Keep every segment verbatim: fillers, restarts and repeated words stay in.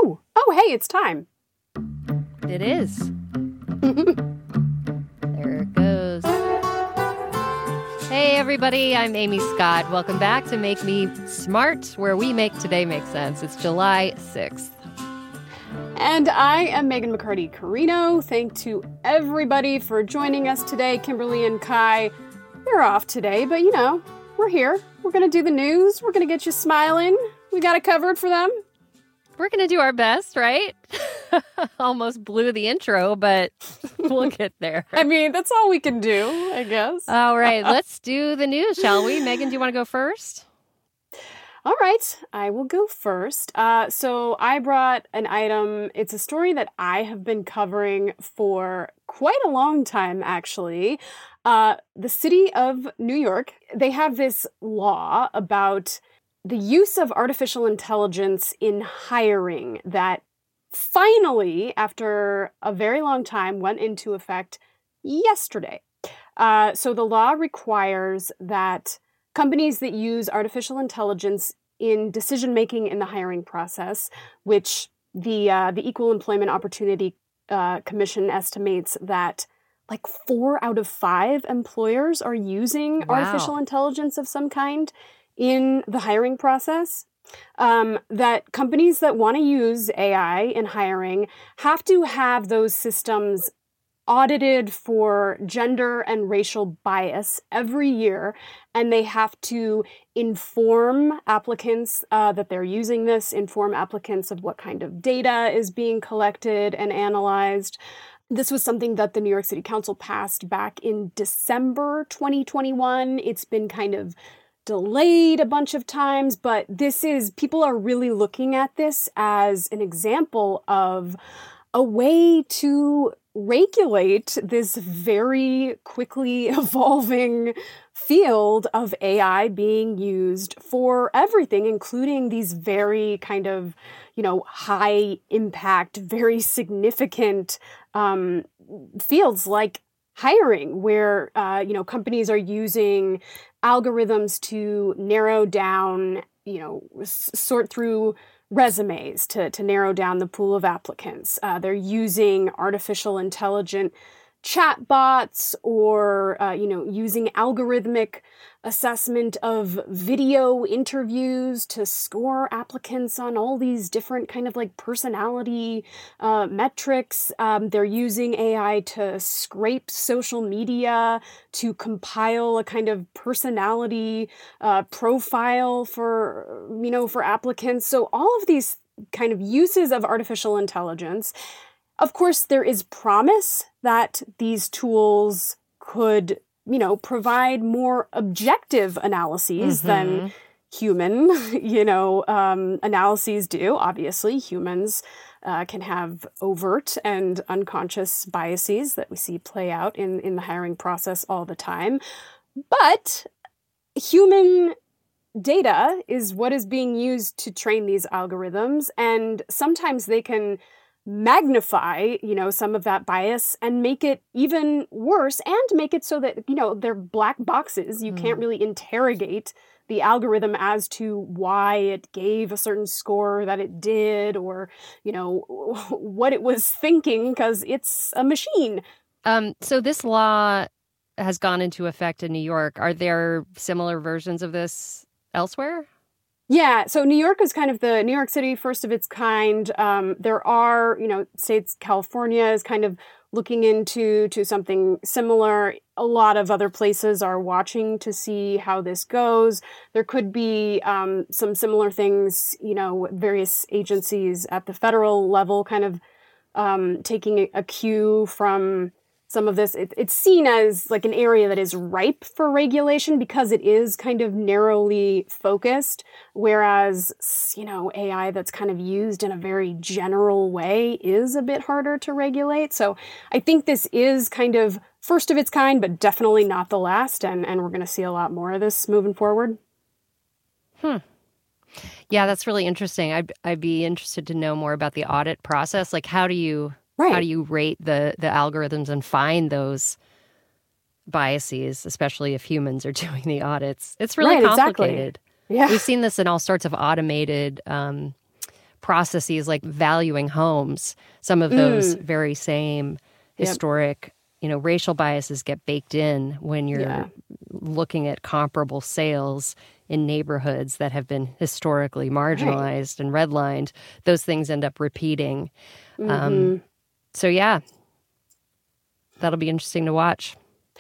Oh, oh, hey, it's time. It is. There it goes. Hey, everybody, I'm Amy Scott. Welcome back to Make Me Smart, where we make today make sense. It's July sixth. And I am Megan McCarty-Carino. Thank to everybody for joining us today. Kimberly and Kai, they're off today, but you know, we're here. We're going to do the news. We're going to get you smiling. We got it covered for them. We're going to do our best, right? Almost blew the intro, but we'll get there. I mean, that's all we can do, I guess. All right, let's do the news, shall we? Megan, do you want to go first? All right, I will go first. Uh, so I brought an item. It's a story that I have been covering for quite a long time, actually. Uh, the city of New York, they have this law about the use of artificial intelligence in hiring that finally, after a very long time, went into effect yesterday. Uh, so the law requires that companies that use artificial intelligence in decision-making in the hiring process, which the uh, the Equal Employment Opportunity uh, Commission estimates that like four out of five employers are using Wow. artificial intelligence of some kind in the hiring process, um, that companies that want to use A I in hiring have to have those systems audited for gender and racial bias every year, and they have to inform applicants uh, that they're using this, inform applicants of what kind of data is being collected and analyzed. This was something that the New York City Council passed back in December twenty twenty-one. It's been kind of delayed a bunch of times, but this is, people are really looking at this as an example of a way to regulate this very quickly evolving field of A I being used for everything, including these very kind of, you know, high impact, very significant um, fields like hiring, where, uh, you know, companies are using algorithms to narrow down, you know, s- sort through resumes to, to narrow down the pool of applicants. Uh, they're using artificial intelligent chatbots or, uh, you know, using algorithmic assessment of video interviews to score applicants on all these different kind of like personality uh, metrics. Um, they're using A I to scrape social media to compile a kind of personality uh, profile for, you know, for applicants. So all of these kind of uses of artificial intelligence. Of course, there is promise that these tools could, you know, provide more objective analyses Mm-hmm. than human, you know, um, analyses do. Obviously, humans uh, can have overt and unconscious biases that we see play out in, in the hiring process all the time. But human data is what is being used to train these algorithms, and sometimes they can magnify, you know, some of that bias and make it even worse, and make it so that, you know, they're black boxes. You mm. can't really interrogate the algorithm as to why it gave a certain score that it did, or, you know, what it was thinking, because it's a machine. Um, so this law has gone into effect in New York. Are there similar versions of this elsewhere? Yeah, so New York is kind of the New York City first of its kind. Um, there are, you know, states, California is kind of looking into to something similar. A lot of other places are watching to see how this goes. There could be um, some similar things, you know, various agencies at the federal level kind of um, taking a, a cue from some of this. It, it's seen as like an area that is ripe for regulation because it is kind of narrowly focused, whereas, you know, A I that's kind of used in a very general way is a bit harder to regulate. So I think this is kind of first of its kind, but definitely not the last, and, and we're going to see a lot more of this moving forward. Hmm. Yeah, that's really interesting. I'd, I'd be interested to know more about the audit process. Like, how do you... Right. How do you rate the, the algorithms and find those biases, especially if humans are doing the audits? It's really right, complicated. Exactly. Yeah. We've seen this in all sorts of automated um, processes like valuing homes, some of those mm. very same historic, yep. you know, racial biases get baked in when you're yeah. looking at comparable sales in neighborhoods that have been historically marginalized right. and redlined. Those things end up repeating. Mm-hmm. Um, so, yeah, that'll be interesting to watch.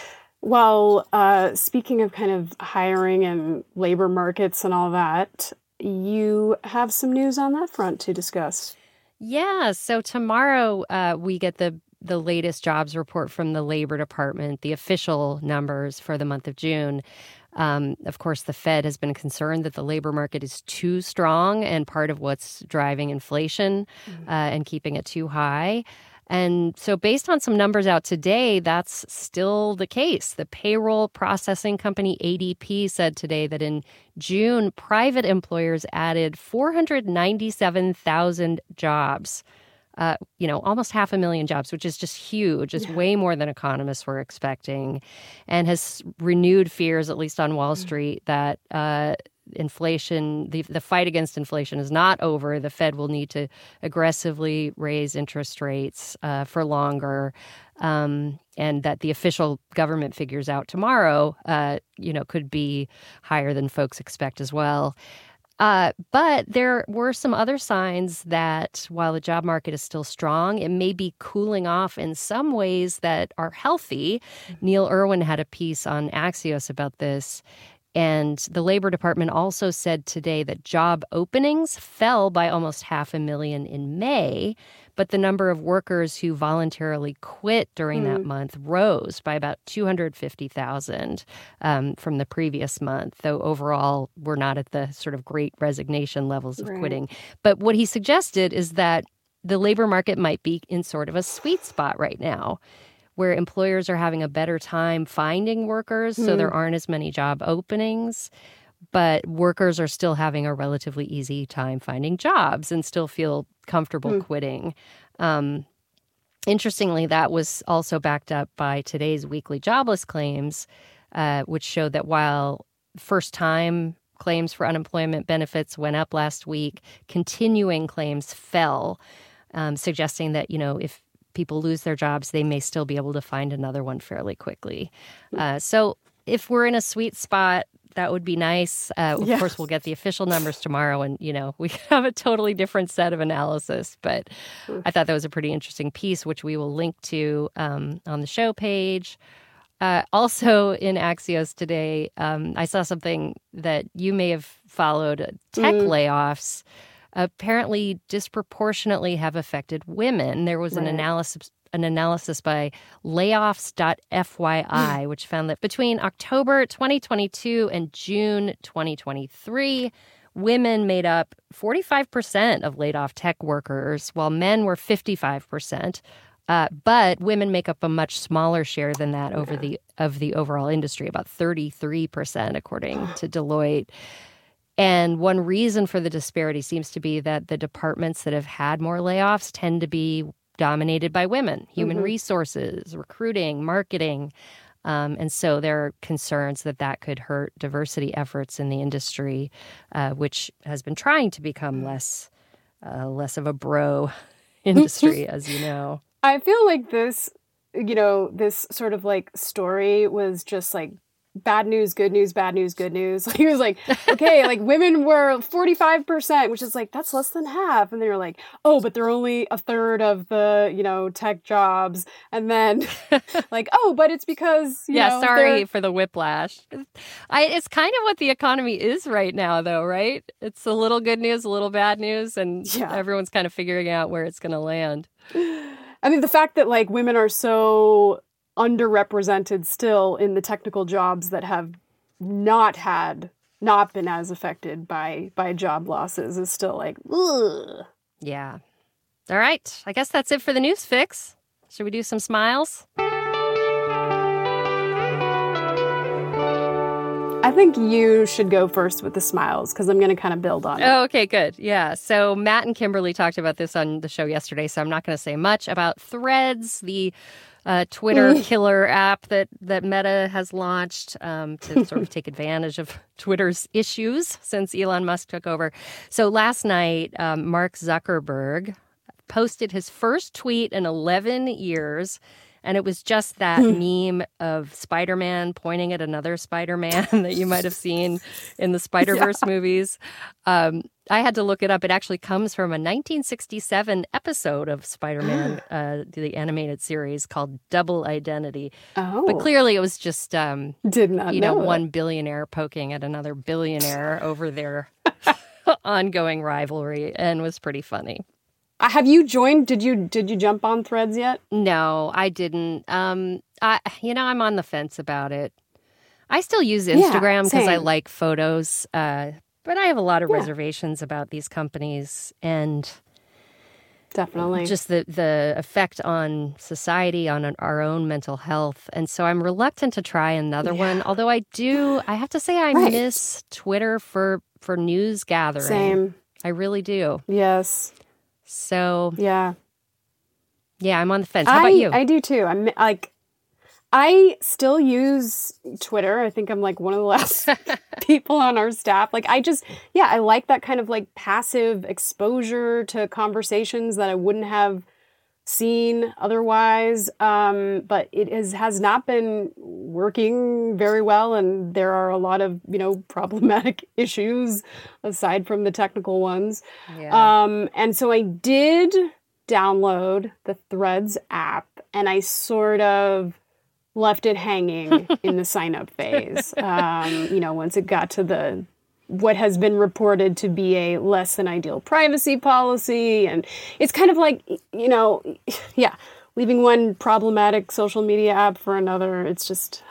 Well, uh, speaking of kind of hiring and labor markets and all that, you have some news on that front to discuss. Yeah. So tomorrow uh, we get the the latest jobs report from the Labor Department, the official numbers for the month of June. Um, of course, the Fed has been concerned that the labor market is too strong and part of what's driving inflation mm-hmm. uh, and keeping it too high. And so based on some numbers out today, that's still the case. The payroll processing company A D P said today that in June, private employers added four hundred ninety-seven thousand jobs, uh, you know, almost half a million jobs, which is just huge. It's yeah. way more than economists were expecting, and has renewed fears, at least on Wall Street, that uh, inflation, the, the fight against inflation is not over. The Fed will need to aggressively raise interest rates uh, for longer, um, and that the official government figures out tomorrow, uh, you know, could be higher than folks expect as well. Uh, but there were some other signs that while the job market is still strong, it may be cooling off in some ways that are healthy. Mm-hmm. Neil Irwin had a piece on Axios about this. And the Labor Department also said today that job openings fell by almost half a million in May, but the number of workers who voluntarily quit during mm. that month rose by about two hundred fifty thousand um, from the previous month, though overall we're not at the sort of great resignation levels of right. quitting. But what he suggested is that the labor market might be in sort of a sweet spot right now, where employers are having a better time finding workers, mm. so there aren't as many job openings, but workers are still having a relatively easy time finding jobs and still feel comfortable mm. quitting. Um, interestingly, that was also backed up by today's weekly jobless claims, uh, which showed that while first-time claims for unemployment benefits went up last week, continuing claims fell, um, suggesting that, you know, if people lose their jobs, they may still be able to find another one fairly quickly. Uh, so if we're in a sweet spot, that would be nice. Uh, of yes. course, we'll get the official numbers tomorrow, and, you know, we have a totally different set of analysis. But I thought that was a pretty interesting piece, which we will link to um, on the show page. Uh, also in Axios today, um, I saw something that you may have followed, tech mm. layoffs. Apparently disproportionately have affected women. There was right. an analysis an analysis by layoffs dot F Y I, which found that between October twenty twenty-two and June twenty twenty-three, women made up forty-five percent of laid-off tech workers, while men were fifty-five percent. Uh, but women make up a much smaller share than that over yeah. the of the overall industry, about thirty-three percent, according to Deloitte. And one reason for the disparity seems to be that the departments that have had more layoffs tend to be dominated by women, human mm-hmm. resources, recruiting, marketing. Um, and so there are concerns that that could hurt diversity efforts in the industry, uh, which has been trying to become less, uh, less of a bro industry, as you know. I feel like this, you know, this sort of like story was just like bad news, good news, bad news, good news. Like, he was like, okay, like women were forty-five percent, which is like, that's less than half. And they were like, oh, but they're only a third of the, you know, tech jobs. And then like, oh, but it's because, you yeah, know, sorry they're... for the whiplash. I, it's kind of what the economy is right now, though, right? It's a little good news, a little bad news, and yeah. everyone's kind of figuring out where it's going to land. I mean, the fact that like women are so underrepresented still in the technical jobs that have not had, not been as affected by by job losses is still like, ugh. Yeah. All right. I guess that's it for the news fix. Should we do some smiles? I think you should go first with the smiles because I'm going to kind of build on it. Oh, okay, good. Yeah. So Matt and Kimberly talked about this on the show yesterday, so I'm not going to say much about Threads, the uh, Twitter killer app that, that Meta has launched um, to sort of take advantage of Twitter's issues since Elon Musk took over. So last night, um, Mark Zuckerberg posted his first tweet in eleven years. And it was just that meme of Spider-Man pointing at another Spider-Man that you might have seen in the Spider-Verse yeah. movies. Um, I had to look it up. It actually comes from a nineteen sixty-seven episode of Spider-Man, uh, the animated series called Double Identity. Oh. But clearly it was just, um, Did not you know, know one billionaire poking at another billionaire over their ongoing rivalry, and was pretty funny. Have you joined? Did you did you jump on Threads yet? No, I didn't. Um, I you know I'm on the fence about it. I still use Instagram because yeah, I like photos, uh, but I have a lot of yeah. reservations about these companies and definitely just the the effect on society, on our own mental health. And so I'm reluctant to try another yeah. one. Although I do, I have to say I right. miss Twitter for for news gathering. Same, I really do. Yes. So yeah, yeah, I'm on the fence. How I, about you? I do too. I'm like, I still use Twitter. I think I'm like one of the last people on our staff. Like, I just, yeah, I like that kind of like passive exposure to conversations that I wouldn't have seen otherwise. Um, but it is has not been working very well, and there are a lot of, you know, problematic issues aside from the technical ones. Yeah. Um, and so I did download the Threads app, and I sort of left it hanging in the sign up phase. Um, you know, once it got to the what has been reported to be a less than ideal privacy policy. And it's kind of like, you know, yeah, leaving one problematic social media app for another. It's just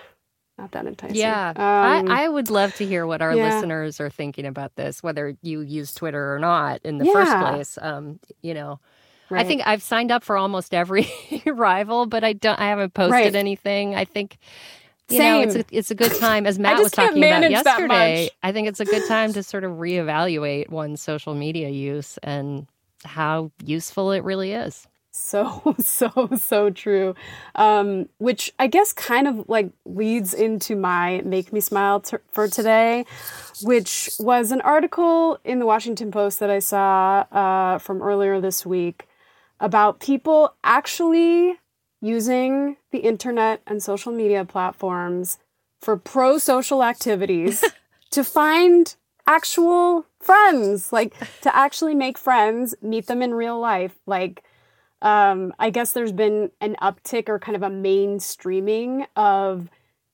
not that enticing. Yeah. Um, I, I would love to hear what our yeah. listeners are thinking about this, whether you use Twitter or not in the yeah. first place. Um, you know, right. I think I've signed up for almost every rival, but I don't, I haven't posted right. anything. I think You Same. know, it's a, it's a good time, as Matt was talking about yesterday, I think it's a good time to sort of reevaluate one's social media use and how useful it really is. So, so, so true. Um, which I guess kind of like leads into my Make Me Smile t- for today, which was an article in the Washington Post that I saw uh, from earlier this week about people actually using the internet and social media platforms for pro-social activities to find actual friends, like to actually make friends, meet them in real life. Like, um, I guess there's been an uptick or kind of a mainstreaming of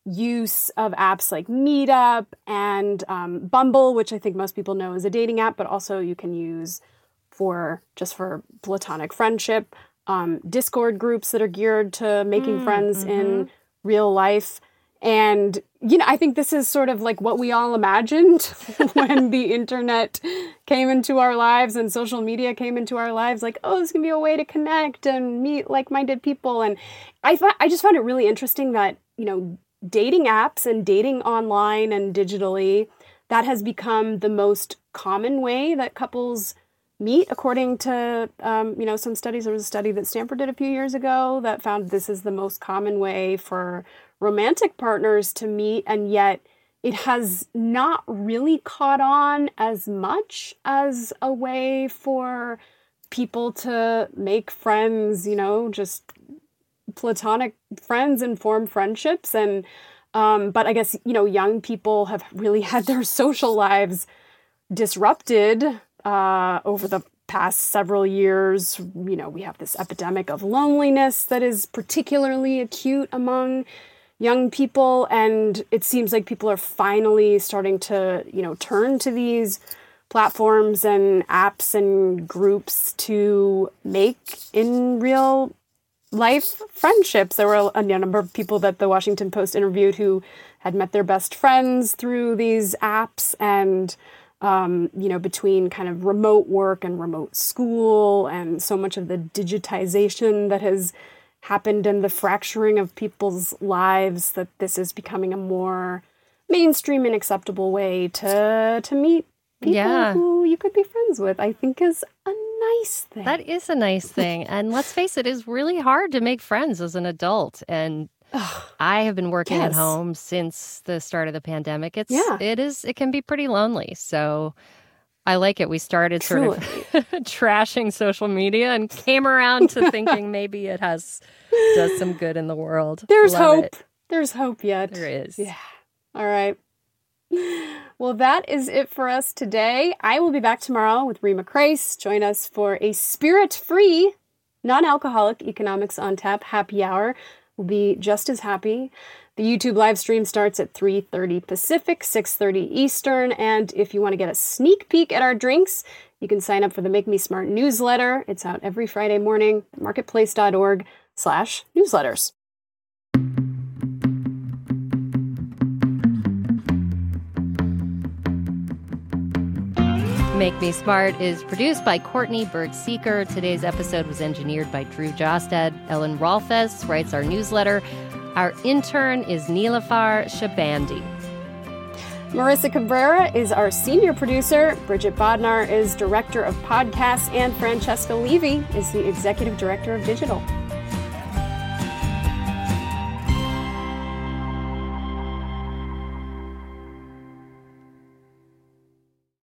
use of apps like Meetup and um, Bumble, which I think most people know is a dating app, but also you can use for just for platonic friendship. Um, Discord groups that are geared to making mm, friends mm-hmm. in real life. And, you know, I think this is sort of like what we all imagined when the internet came into our lives and social media came into our lives. Like, oh, this can be a way to connect and meet like-minded people. And I thought, I just found it really interesting that, you know, dating apps and dating online and digitally, that has become the most common way that couples meet, according to, um, you know, some studies. There was a study that Stanford did a few years ago that found this is the most common way for romantic partners to meet, and yet it has not really caught on as much as a way for people to make friends, you know, just platonic friends and form friendships. And, um, but I guess, you know, young people have really had their social lives disrupted Uh, over the past several years. You know, we have this epidemic of loneliness that is particularly acute among young people. And it seems like people are finally starting to, you know, turn to these platforms and apps and groups to make in real life friendships. There were a number of people that the Washington Post interviewed who had met their best friends through these apps. And Um, you know, between kind of remote work and remote school and so much of the digitization that has happened and the fracturing of people's lives, that this is becoming a more mainstream and acceptable way to to meet people yeah. who you could be friends with, I think is a nice thing. That is a nice thing. And let's face it, it's really hard to make friends as an adult. And I have been working yes. at home since the start of the pandemic. It's yeah. it is it can be pretty lonely. So I like it. We started Truly. sort of trashing social media and came around to thinking maybe it has does some good in the world. There's Love hope. It. There's hope yet. There is. Yeah. All right. Well, that is it for us today. I will be back tomorrow with Rima Crace. Join us for a spirit-free, non-alcoholic Economics on Tap happy hour. We'll be just as happy. The YouTube live stream starts at three thirty Pacific, six thirty Eastern. And if you want to get a sneak peek at our drinks, you can sign up for the Make Me Smart newsletter. It's out every Friday morning at marketplace.org slash newsletters. Make Me Smart is produced by Courtney Berg-Seeker. Today's episode was engineered by Drew Jostad. Ellen Rolfes writes our newsletter. Our intern is Nilafar Shabandi. Marissa Cabrera is our senior producer. Bridget Bodnar is director of podcasts. And Francesca Levy is the executive director of digital.